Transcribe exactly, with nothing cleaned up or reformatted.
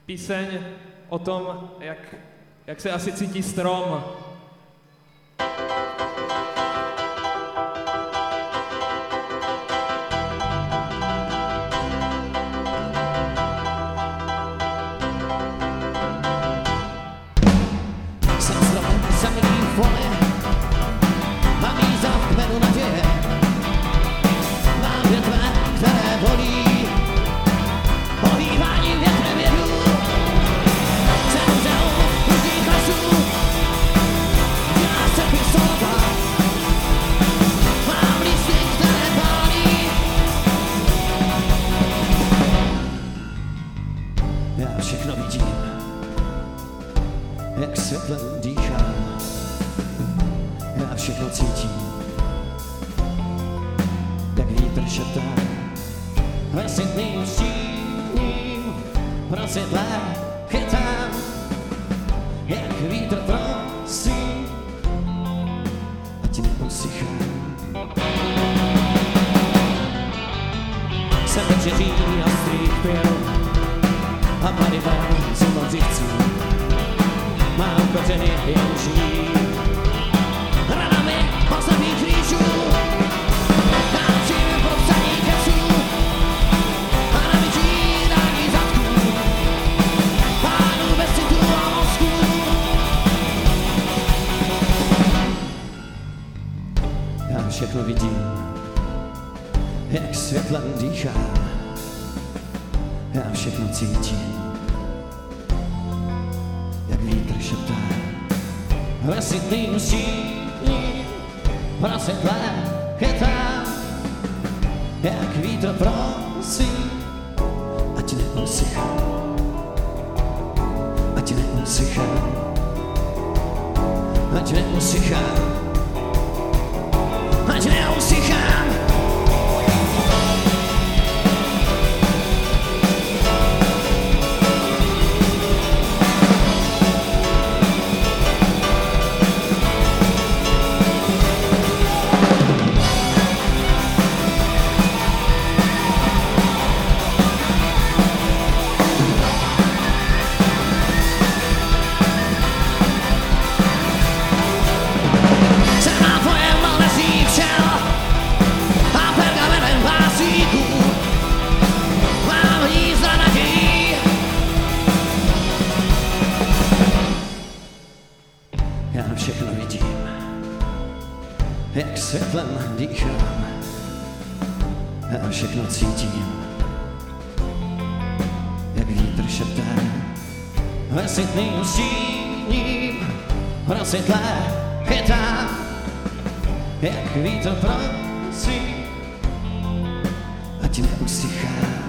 píseň o tom, jak, jak se asi cítí strom. Jsem stromem zamilý v poli, mám míza v kmenu naděje. Mám větve, které bolí, ohývání větrem jedu. Jsem uzel rudých lesů, já jsem pistolova. Mám lístky, které pálí. Já všechno vidím, jak světlem dýchám, já všechno cítím, jak vítr šeptá hlasitným stíním, pro světlé chytám, jak vítr prosím, ať neusychám. Jsem večeří ostrých pil a paliva se modřivců. Mám kořeny jenží, ranami posledních křížů. Táčím popsaní keců a na vyčírání zadků pánů bez citu a mozků. Já všechno vidím, jak světlem dýchám. Já všechno cítím, jak vítr šeptá hlasitným stíním, pro světlé chytám, jak vítr prosím, ať neusychám, ať neusychám, ať neusychám, ať neusychám. Já všechno vidím, jak světlem dýchám. Já všechno cítím, jak vítr šeptá hlasitným stíním, pro světlé chytám, jak vítr prosím, ať neusychám.